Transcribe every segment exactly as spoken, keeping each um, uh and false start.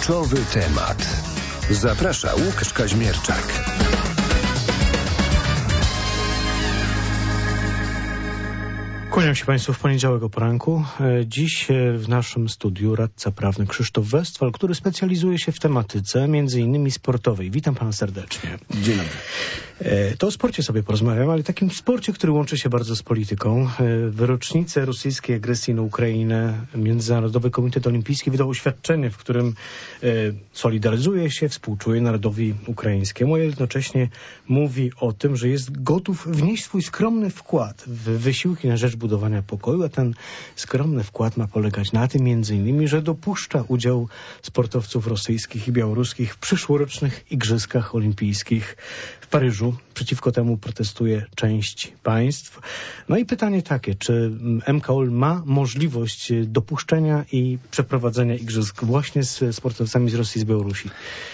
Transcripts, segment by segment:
Kluczowy temat. Zaprasza Łukasz Kaźmierczak. Kłaniam się Państwu w poniedziałek o poranku. Dziś w naszym studiu radca prawny Krzysztof Westphal, który specjalizuje się w tematyce między innymi sportowej. Witam Pana serdecznie. Dzień dobry. To o sporcie sobie porozmawiam, ale takim sporcie, który łączy się bardzo z polityką. W rocznicę rosyjskiej agresji na Ukrainę Międzynarodowy Komitet Olimpijski wydał oświadczenie, w którym solidaryzuje się, współczuje narodowi ukraińskiemu, a jednocześnie mówi o tym, że jest gotów wnieść swój skromny wkład w wysiłki na rzecz budowania pokoju, a ten skromny wkład ma polegać na tym między innymi, że dopuszcza udział sportowców rosyjskich i białoruskich w przyszłorocznych Igrzyskach Olimpijskich w Paryżu. Przeciwko temu protestuje część państw. No i pytanie takie, czy M K O L ma możliwość dopuszczenia i przeprowadzenia igrzysk właśnie z sportowcami z Rosji i z Białorusi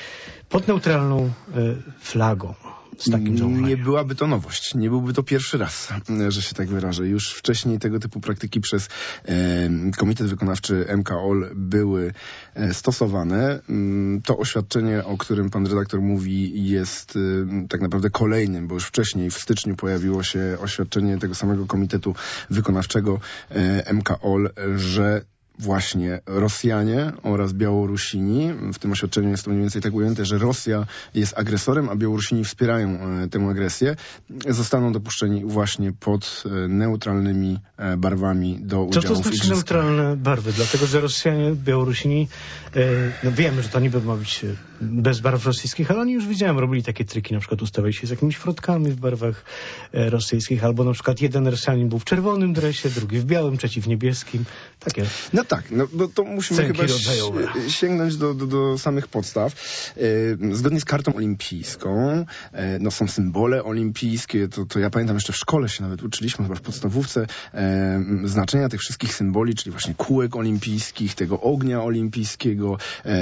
pod neutralną y, flagą? Z takim założeniem. Nie byłaby to nowość. Nie byłby to pierwszy raz, że się tak wyrażę. Już wcześniej tego typu praktyki przez e, Komitet Wykonawczy M K O L były e, stosowane. To oświadczenie, o którym pan redaktor mówi, jest e, tak naprawdę kolejnym, bo już wcześniej w styczniu pojawiło się oświadczenie tego samego Komitetu Wykonawczego e, M K O L, że właśnie Rosjanie oraz Białorusini, w tym oświadczeniu jest to mniej więcej tak ujęte, że Rosja jest agresorem, a Białorusini wspierają e, tę agresję, zostaną dopuszczeni właśnie pod e, neutralnymi e, barwami do udziału w igrzyskach. Co to znaczy neutralne barwy? Dlatego, że Rosjanie, Białorusini, e, no wiemy, że to niby ma być bez barw rosyjskich, ale oni już widziałem, robili takie triki, na przykład ustawiali się z jakimiś frotkami w barwach e, rosyjskich, albo na przykład jeden Rosjanin był w czerwonym dresie, drugi w białym, trzeci w niebieskim. Takie. No tak, no, no to musimy chyba sięgnąć do, do, do samych podstaw. E, zgodnie z kartą olimpijską, e, no są symbole olimpijskie, to, to ja pamiętam jeszcze w szkole się nawet uczyliśmy, chyba w podstawówce, e, znaczenia tych wszystkich symboli, czyli właśnie kółek olimpijskich, tego ognia olimpijskiego,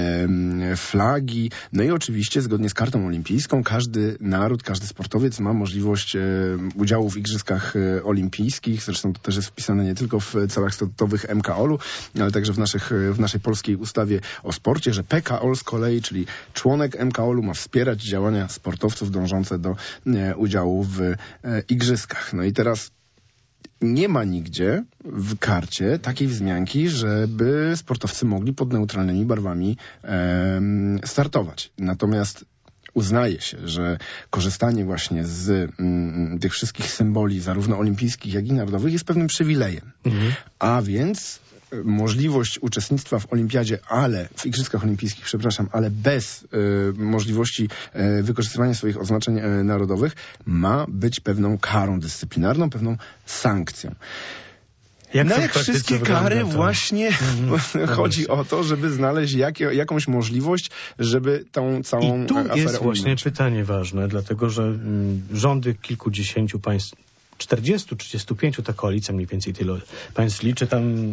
e, flagi, no i oczywiście zgodnie z kartą olimpijską każdy naród, każdy sportowiec ma możliwość e, udziału w Igrzyskach e, Olimpijskich, zresztą to też jest wpisane nie tylko w celach statutowych M K O L-u, ale także w, naszych, w naszej polskiej ustawie o sporcie, że P K O L z kolei, czyli członek M K O L-u ma wspierać działania sportowców dążące do e, udziału w e, igrzyskach. No i teraz nie ma nigdzie w karcie takiej wzmianki, żeby sportowcy mogli pod neutralnymi barwami e, startować. Natomiast uznaje się, że korzystanie właśnie z mm, tych wszystkich symboli, zarówno olimpijskich, jak i narodowych, jest pewnym przywilejem. Mhm. A więc możliwość uczestnictwa w olimpiadzie, ale w Igrzyskach Olimpijskich, przepraszam, ale bez y, możliwości y, wykorzystywania swoich oznaczeń y, narodowych ma być pewną karą dyscyplinarną, pewną sankcją. Jak no jak wszystkie kary to? Właśnie mm, chodzi o to, żeby znaleźć jakie, jakąś możliwość, żeby tą całą I tu aferę jest właśnie ominąć. Pytanie ważne, dlatego że mm, rządy kilkudziesięciu państw, czterdziestu, trzydziestu pięciu, ta koalicja mniej więcej tyle państw liczy, tam mm,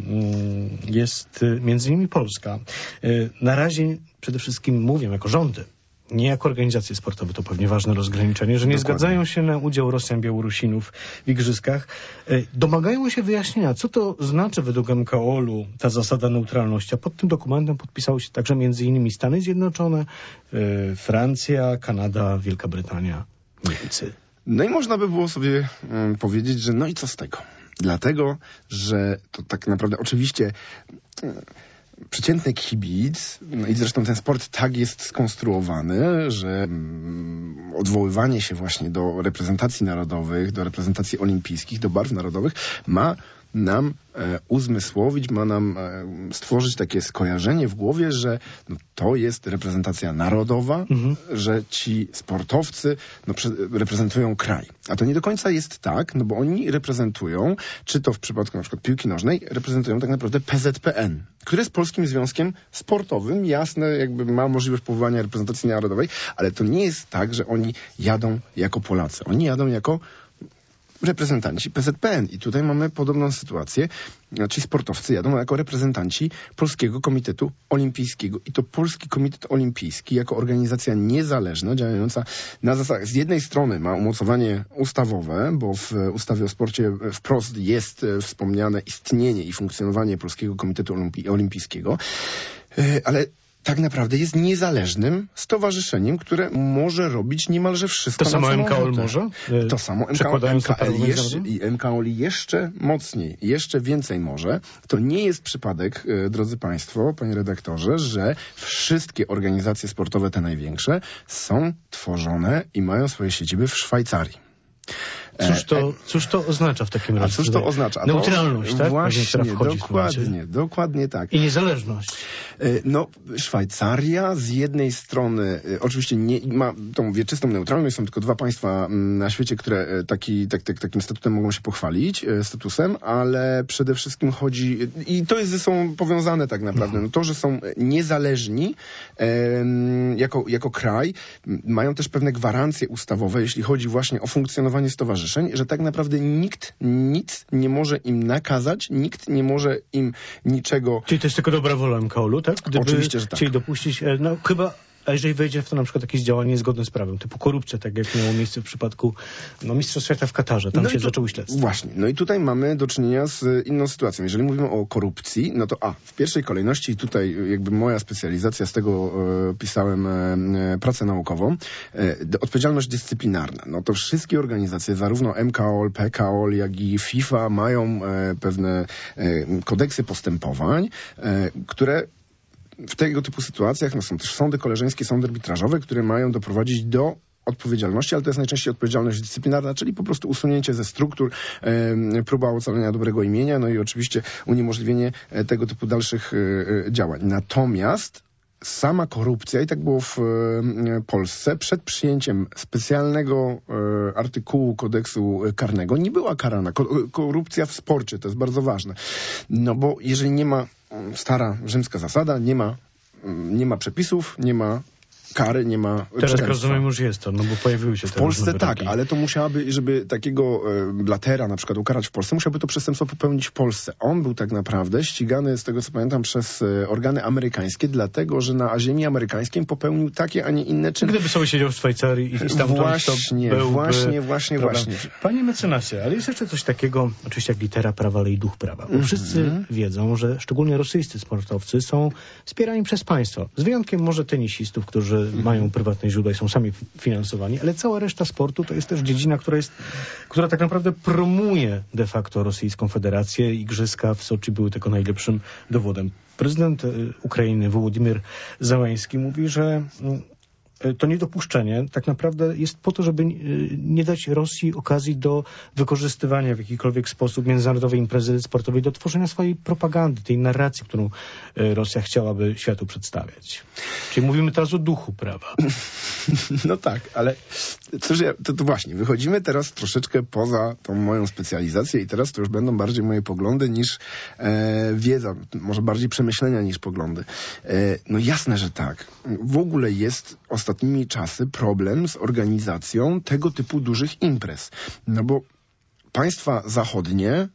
jest y, między innymi Polska. Y, na razie przede wszystkim mówię jako rządy, nie jako organizacje sportowe, to pewnie ważne rozgraniczenie, że nie Dokładnie. zgadzają się na udział Rosjan, Białorusinów w Igrzyskach. Y, domagają się wyjaśnienia, co to znaczy według M K O L-u ta zasada neutralności, a pod tym dokumentem podpisały się także między innymi Stany Zjednoczone, y, Francja, Kanada, Wielka Brytania, Niemcy. No i można by było sobie um, powiedzieć, że no i co z tego? Dlatego, że to tak naprawdę oczywiście um, przeciętny kibic, no i zresztą ten sport tak jest skonstruowany, że um, odwoływanie się właśnie do reprezentacji narodowych, do reprezentacji olimpijskich, do barw narodowych ma nam e, uzmysłowić, ma nam e, stworzyć takie skojarzenie w głowie, że no, to jest reprezentacja narodowa, mhm. że ci sportowcy no, prze, reprezentują kraj. A to nie do końca jest tak, no bo oni reprezentują, czy to w przypadku na przykład piłki nożnej, reprezentują tak naprawdę P Z P N, który jest Polskim Związkiem Sportowym. Jasne, jakby ma możliwość powołania reprezentacji narodowej, ale to nie jest tak, że oni jadą jako Polacy. Oni jadą jako reprezentanci P Z P N. I tutaj mamy podobną sytuację. Ci sportowcy jadą jako reprezentanci Polskiego Komitetu Olimpijskiego. I to Polski Komitet Olimpijski jako organizacja niezależna, działająca na zasadach. Z jednej strony ma umocowanie ustawowe, bo w ustawie o sporcie wprost jest wspomniane istnienie i funkcjonowanie Polskiego Komitetu Olimpi- Olimpijskiego, ale tak naprawdę jest niezależnym stowarzyszeniem, które może robić niemalże wszystko. To samo M K O L może? To samo M K O L jeszcze, i M K O L jeszcze mocniej, jeszcze więcej może. To nie jest przypadek, drodzy Państwo, panie redaktorze, że wszystkie organizacje sportowe, te największe, są tworzone i mają swoje siedziby w Szwajcarii. Cóż to, cóż to oznacza w takim razie? A cóż to oznacza? Neutralność, tak? Właśnie, dokładnie, dokładnie tak. I niezależność. No, Szwajcaria z jednej strony oczywiście nie ma tą wieczystą neutralność, są tylko dwa państwa na świecie, które taki, tak, tak, takim statutem mogą się pochwalić, statusem, ale przede wszystkim chodzi, i to jest ze sobą powiązane tak naprawdę, no to, że są niezależni jako, jako kraj, mają też pewne gwarancje ustawowe, jeśli chodzi właśnie o funkcjonowanie stowarzyszeń, że tak naprawdę nikt nic nie może im nakazać, nikt nie może im niczego... Czyli to jest tylko dobra wola M K O L-u, tak? Gdyby Oczywiście, że tak. chcieli dopuścić, no chyba, a jeżeli wejdzie w to na przykład jakieś działanie niezgodne z prawem, typu korupcja, tak jak miało miejsce w przypadku no, Mistrzostw Świata w Katarze, tam no się tu, zaczęły śledztwa. Właśnie, no i tutaj mamy do czynienia z inną sytuacją. Jeżeli mówimy o korupcji, no to a, w pierwszej kolejności, i tutaj jakby moja specjalizacja, z tego e, pisałem e, pracę naukową, e, odpowiedzialność dyscyplinarna. No to wszystkie organizacje, zarówno M K O L, P K O L, jak i FIFA mają e, pewne e, kodeksy postępowań, e, które w tego typu sytuacjach, no są też sądy koleżeńskie, sądy arbitrażowe, które mają doprowadzić do odpowiedzialności, ale to jest najczęściej odpowiedzialność dyscyplinarna, czyli po prostu usunięcie ze struktur, e, próba ocalenia dobrego imienia, no i oczywiście uniemożliwienie e, tego typu dalszych e, działań. Natomiast sama korupcja, i tak było w e, Polsce, przed przyjęciem specjalnego e, artykułu kodeksu karnego nie była karana. Ko korupcja w sporcie, to jest bardzo ważne. No bo jeżeli nie ma, stara rzymska zasada, nie ma, nie ma przepisów, nie ma kary, nie ma... Teraz jak rozumiem już jest to, no bo pojawiły się w Polsce tak, ale to musiałaby, żeby takiego e, blatera na przykład ukarać w Polsce, musiałby to przestępstwo popełnić w Polsce. On był tak naprawdę ścigany, z tego co pamiętam, przez e, organy amerykańskie, dlatego, że na ziemi amerykańskiej popełnił takie, a nie inne czyny. Gdyby sobie siedział w Szwajcarii i stamtąd właśnie, to byłby właśnie, właśnie, problem. właśnie. Panie mecenasie, ale jest jeszcze coś takiego, oczywiście jak litera prawa, ale i duch prawa. Bo mm-hmm. wszyscy wiedzą, że szczególnie rosyjscy sportowcy są wspierani przez państwo. Z wyjątkiem może tenisistów, którzy mm-hmm. mają prywatne źródła i są sami finansowani, ale cała reszta sportu to jest też dziedzina, która jest, która tak naprawdę promuje de facto Rosyjską Federację. Igrzyska w Soczi były tego najlepszym dowodem. Prezydent Ukrainy Wołodymyr Zełański mówi, że to niedopuszczenie tak naprawdę jest po to, żeby nie dać Rosji okazji do wykorzystywania w jakikolwiek sposób międzynarodowej imprezy sportowej do tworzenia swojej propagandy, tej narracji, którą Rosja chciałaby światu przedstawiać. Czyli mówimy teraz o duchu prawa. No tak, ale cóż, ja, to, to właśnie, wychodzimy teraz troszeczkę poza tą moją specjalizację i teraz to już będą bardziej moje poglądy niż e, wiedza, może bardziej przemyślenia niż poglądy. E, no jasne, że tak. W ogóle jest ostatnimi czasy problem z organizacją tego typu dużych imprez. No bo państwa zachodnie e,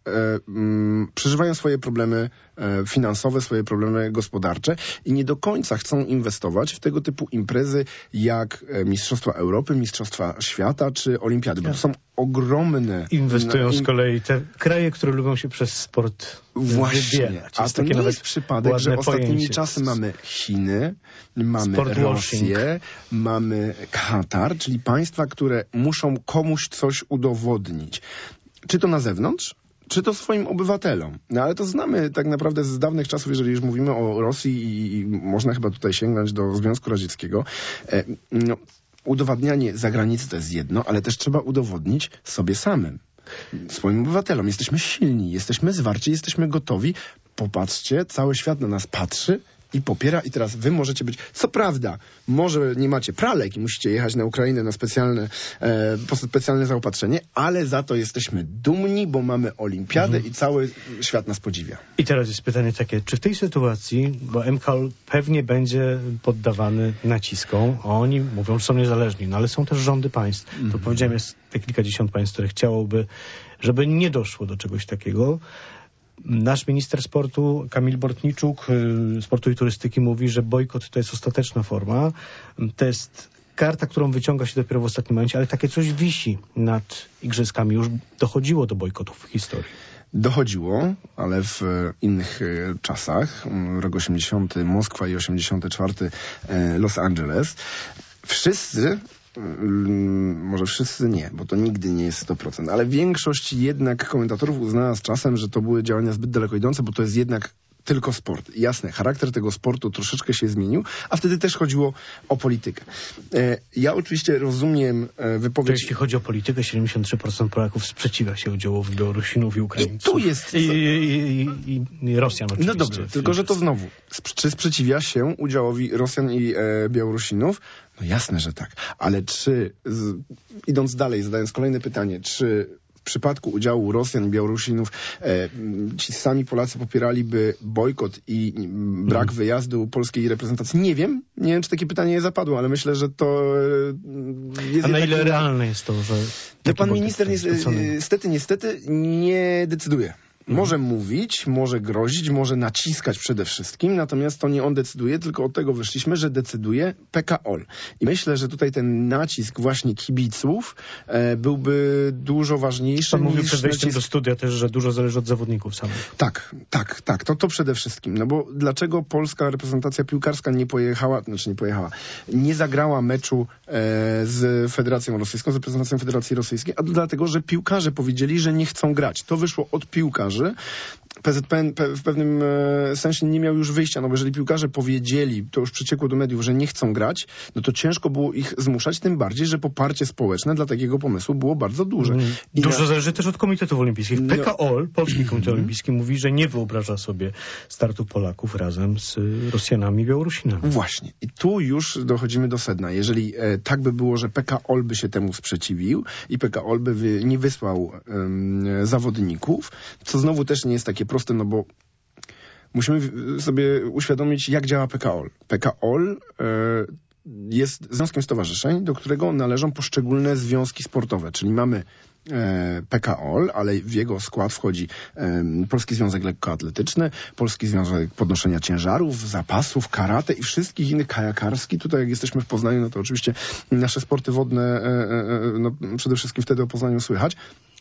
mm, przeżywają swoje problemy e, finansowe, swoje problemy gospodarcze i nie do końca chcą inwestować w tego typu imprezy jak e, Mistrzostwa Europy, Mistrzostwa Świata czy Olimpiady, bo to są ogromne... Inwestują na, in... z kolei te kraje, które lubią się przez sport Właśnie, wybierać. a to nie jest przypadek, że ostatnimi czasy mamy Chiny, mamy sport Rosję, washing. Mamy Katar, czyli państwa, które muszą komuś coś udowodnić. Czy to na zewnątrz? Czy to swoim obywatelom? No ale to znamy tak naprawdę z dawnych czasów, jeżeli już mówimy o Rosji i, i można chyba tutaj sięgnąć do Związku Radzieckiego. E, no, udowadnianie zagranicy to jest jedno, ale też trzeba udowodnić sobie samym, swoim obywatelom. Jesteśmy silni, jesteśmy zwarci, jesteśmy gotowi. Popatrzcie, cały świat na nas patrzy i popiera i teraz wy możecie być, co prawda, może nie macie pralek i musicie jechać na Ukrainę na specjalne, e, po specjalne zaopatrzenie, ale za to jesteśmy dumni, bo mamy olimpiadę mhm. i cały świat nas podziwia. I teraz jest pytanie takie, czy w tej sytuacji, bo M K O L pewnie będzie poddawany naciskom, a oni mówią, że są niezależni, no ale są też rządy państw. Mhm. To powiedziałem, jest te kilkadziesiąt państw, które chciałoby, żeby nie doszło do czegoś takiego. Nasz minister sportu, Kamil Bortniczuk, sportu i turystyki, mówi, że bojkot to jest ostateczna forma. To jest karta, którą wyciąga się dopiero w ostatnim momencie, ale takie coś wisi nad igrzyskami. Już dochodziło do bojkotów w historii. Dochodziło, ale w innych czasach, rok osiemdziesiąty Moskwa i osiemdziesiąty czwarty Los Angeles, wszyscy, może wszyscy nie, bo to nigdy nie jest sto procent, ale większość jednak komentatorów uznała z czasem, że to były działania zbyt daleko idące, bo to jest jednak tylko sport. Jasne, charakter tego sportu troszeczkę się zmienił, a wtedy też chodziło o politykę. E, ja oczywiście rozumiem e, wypowiedź... To jeśli chodzi o politykę, siedemdziesiąt trzy procent Polaków sprzeciwia się udziałowi Białorusinów i Ukraińców. I tu jest... I, i, i, i Rosjan oczywiście. No dobrze, tylko że to znowu, czy sprzeciwia się udziałowi Rosjan i e, Białorusinów? No jasne, że tak. Ale czy, z, idąc dalej, zadając kolejne pytanie, czy w przypadku udziału Rosjan i Białorusinów e, ci sami Polacy popieraliby bojkot i brak mm. wyjazdu polskiej reprezentacji? Nie wiem. Nie wiem, czy takie pytanie nie zapadło, ale myślę, że to e, jest... A na ile jednak... realne jest to, że... No, pan minister niestety, niestety nie decyduje. Może mówić, może grozić, może naciskać przede wszystkim, natomiast to nie on decyduje, tylko od tego wyszliśmy, że decyduje P K O L. I myślę, że tutaj ten nacisk właśnie kibiców e, byłby dużo ważniejszy. Pan mówił niż przed wejściem nacisk... do studia też, że dużo zależy od zawodników samych. Tak, tak, tak, to, to przede wszystkim. No bo dlaczego polska reprezentacja piłkarska nie pojechała, znaczy nie pojechała, nie zagrała meczu e, z Federacją Rosyjską, z reprezentacją Federacji Rosyjskiej? A to dlatego, że piłkarze powiedzieli, że nie chcą grać. To wyszło od piłkarzy. P Z P N w pewnym sensie nie miał już wyjścia, no bo jeżeli piłkarze powiedzieli, to już przeciekło do mediów, że nie chcą grać, no to ciężko było ich zmuszać, tym bardziej, że poparcie społeczne dla takiego pomysłu było bardzo duże. Mm. I Dużo na... zależy też od Komitetów Olimpijskich. No. P K O L, Polski Komitet Olimpijski, mówi, że nie wyobraża sobie startu Polaków razem z Rosjanami i Białorusinami. Właśnie. I tu już dochodzimy do sedna. Jeżeli e, tak by było, że P K O L by się temu sprzeciwił i P K O L by wy, nie wysłał e, zawodników, co znowu też nie jest takie proste, no bo musimy sobie uświadomić, jak działa P K O L. P K O L e, jest związkiem stowarzyszeń, do którego należą poszczególne związki sportowe, czyli mamy e, P K O L, ale w jego skład wchodzi e, Polski Związek Lekkoatletyczny, Polski Związek Podnoszenia Ciężarów, Zapasów, Karate i wszystkich innych, kajakarski. Tutaj jak jesteśmy w Poznaniu, no to oczywiście nasze sporty wodne e, e, no, przede wszystkim wtedy o Poznaniu słychać.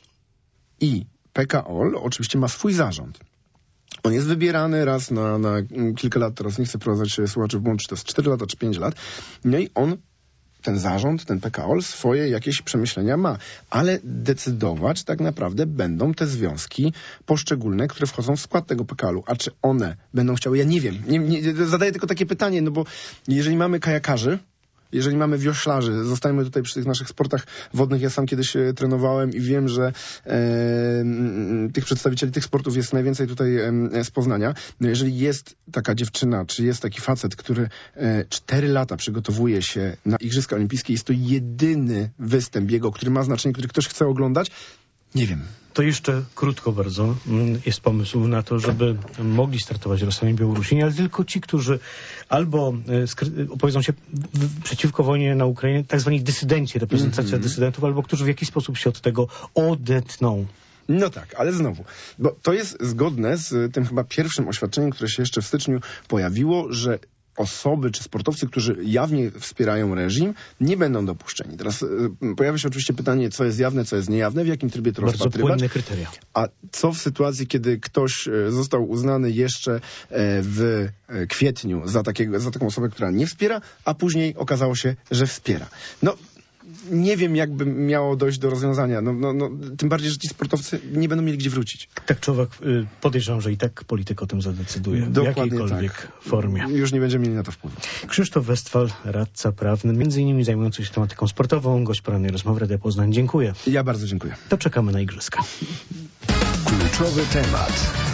I P K O L oczywiście ma swój zarząd. On jest wybierany raz na, na kilka lat, teraz nie chcę prowadzać słuchaczy w błąd, czy to jest cztery lata, czy pięć lat. No i on, ten zarząd, ten P K O L swoje jakieś przemyślenia ma, ale decydować tak naprawdę będą te związki poszczególne, które wchodzą w skład tego P K O L-u. A czy one będą chciały? Ja nie wiem. Nie, nie, zadaję tylko takie pytanie, no bo jeżeli mamy kajakarzy, jeżeli mamy wioślarzy, zostajemy tutaj przy tych naszych sportach wodnych. Ja sam kiedyś e, trenowałem i wiem, że e, m, tych przedstawicieli tych sportów jest najwięcej tutaj e, z Poznania. No jeżeli jest taka dziewczyna, czy jest taki facet, który e, cztery lata przygotowuje się na Igrzyska Olimpijskie, jest to jedyny występ jego, który ma znaczenie, który ktoś chce oglądać, nie wiem. To jeszcze krótko bardzo jest pomysł na to, żeby mogli startować Rosjanie i Białorusini, ale tylko ci, którzy albo opowiedzą się przeciwko wojnie na Ukrainie, tak zwani dysydenci, reprezentacja mm-hmm. dysydentów, albo którzy w jakiś sposób się od tego odetną. No tak, ale znowu, bo to jest zgodne z tym chyba pierwszym oświadczeniem, które się jeszcze w styczniu pojawiło, że osoby czy sportowcy, którzy jawnie wspierają reżim, nie będą dopuszczeni. Teraz y, pojawia się oczywiście pytanie, co jest jawne, co jest niejawne, w jakim trybie to Bardzo rozpatrywać. płynne kryteria. A co w sytuacji, kiedy ktoś y, został uznany jeszcze y, w y, kwietniu za, takiego, za taką osobę, która nie wspiera, a później okazało się, że wspiera. No, nie wiem, jakby miało dojść do rozwiązania. No, no, no, tym bardziej, że ci sportowcy nie będą mieli gdzie wrócić. Tak czy owak, podejrzewam, że i tak polityk o tym zadecyduje. Dokładnie w jakiejkolwiek tak. formie. Już nie będziemy mieli na to wpływu. Krzysztof Westphal, radca prawny, między innymi zajmujący się tematyką sportową, gość porannej rozmowy Radia Poznań. Dziękuję. Ja bardzo dziękuję. To czekamy na igrzyska. Kluczowy temat.